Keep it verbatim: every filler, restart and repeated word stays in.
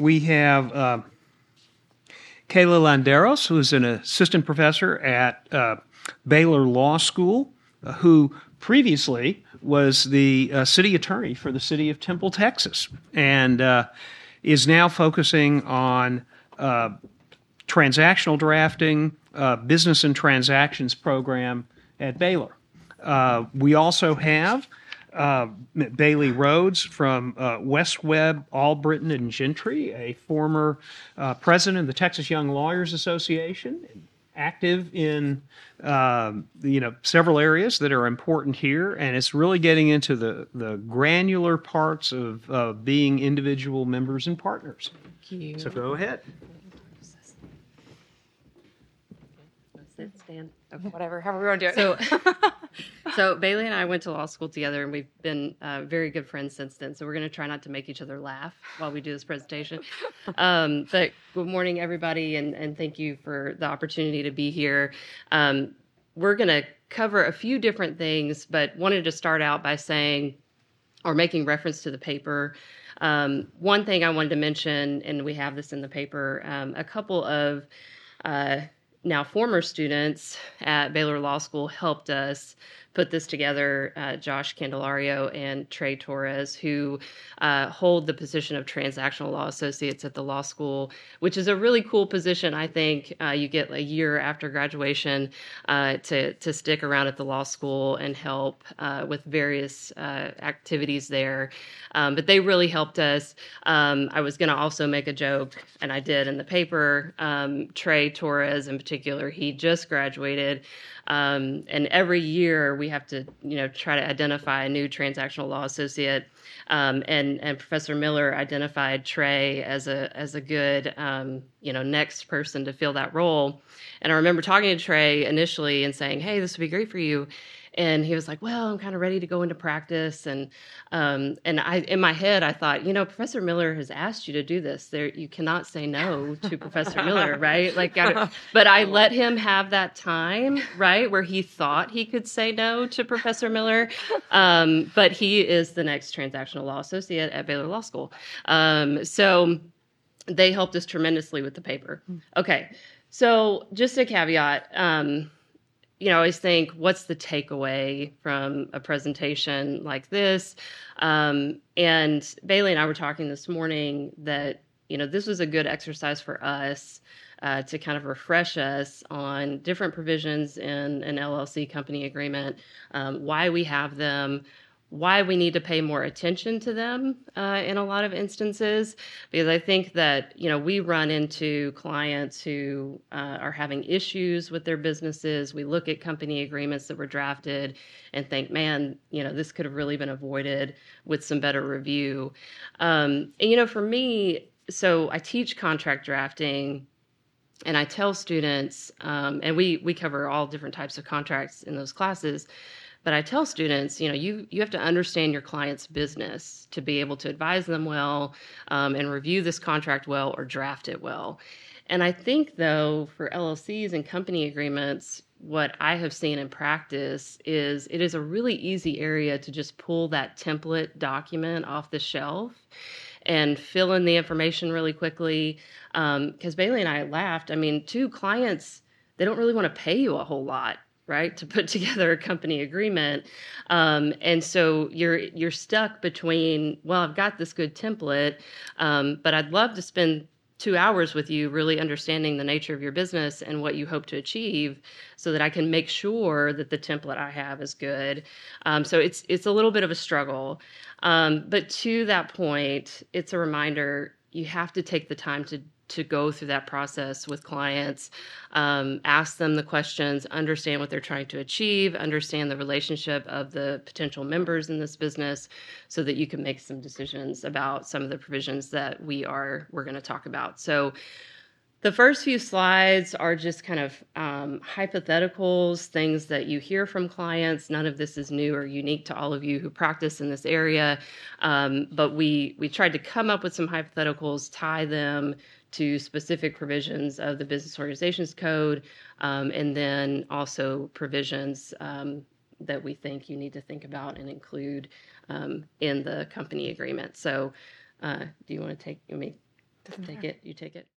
we have uh, Kayla Landeros, who is an assistant professor at uh, Baylor Law School, uh, who previously was the uh, city attorney for the city of Temple, Texas, and uh, is now focusing on uh, transactional drafting, uh, business and transactions program at Baylor. Uh, we also have uh, Bailey Rhodes from uh, West Webb, Albritton, and Gentry, a former uh, president of the Texas Young Lawyers Association, active in uh, you know several areas that are important here, and it's really getting into the, the granular parts of uh, being individual members and partners. Thank you. So go ahead. Sit, stand. Okay. Whatever, however we want to do it. So, so Bailey and I went to law school together, and we've been uh, very good friends since then. So we're going to try not to make each other laugh while we do this presentation. Um, but good morning, everybody, and, and thank you for the opportunity to be here. Um, we're going to cover a few different things, but wanted to start out by saying, or making reference to the paper. Um, one thing I wanted to mention, and we have this in the paper, um, a couple of uh, now former students at Baylor Law School helped us put this together, uh, Josh Candelario and Trey Torres, who uh, hold the position of transactional law associates at the law school, which is a really cool position. I think uh, you get a year after graduation uh, to, to stick around at the law school and help uh, with various uh, activities there. Um, but they really helped us. Um, I was going to also make a joke, and I did in the paper. Um, Trey Torres in particular, he just graduated. Um, and every year we have to, you know, try to identify a new transactional law associate. Um, and, and Professor Miller identified Trey as a as a good, um, you know, next person to fill that role. And I remember talking to Trey initially and saying, hey, this would be great for you. And he was like, well, I'm kind of ready to go into practice. And um, and I, in my head, I thought, you know, Professor Miller has asked you to do this. There, you cannot say no to Professor Miller, right? Like, I, but I let him have that time, right, where he thought he could say no to Professor Miller. Um, but he is the next transactional law associate at Baylor Law School. Um, so they helped us tremendously with the paper. Okay, so just a caveat. Um, You know, I always think, what's the takeaway from a presentation like this? Um, and Bailey and I were talking this morning that, you know, this was a good exercise for us uh, to kind of refresh us on different provisions in an L L C company agreement, um, why we have them, why we need to pay more attention to them uh, in a lot of instances, because I think that, you know, we run into clients who uh, are having issues with their businesses. We look at company agreements that were drafted and think, man, you know, this could have really been avoided with some better review. Um, and, you know, for me, so I teach contract drafting, and I tell students, um, and we we cover all different types of contracts in those classes, but I tell students, you know, you, you have to understand your client's business to be able to advise them well um, and review this contract well or draft it well. And I think, though, for L L Cs and company agreements, what I have seen in practice is it is a really easy area to just pull that template document off the shelf and fill in the information really quickly. Because um, Bailey and I laughed. I mean, two clients, they don't really want to pay you a whole lot, right, to put together a company agreement. Um, and so you're you're stuck between, well, I've got this good template, um, but I'd love to spend two hours with you really understanding the nature of your business and what you hope to achieve so that I can make sure that the template I have is good. Um, so it's it's a little bit of a struggle. Um, but to that point, it's a reminder, you have to take the time to to go through that process with clients, um, ask them the questions, understand what they're trying to achieve, understand the relationship of the potential members in this business so that you can make some decisions about some of the provisions that we are, we're going to talk about. So the first few slides are just kind of um, hypotheticals, things that you hear from clients. None of this is new or unique to all of you who practice in this area, um, but we, we tried to come up with some hypotheticals, tie them to specific provisions of the Business Organizations Code, um, and then also provisions um, that we think you need to think about and include um, in the company agreement. So uh, do you want to take me? Take it. You take it.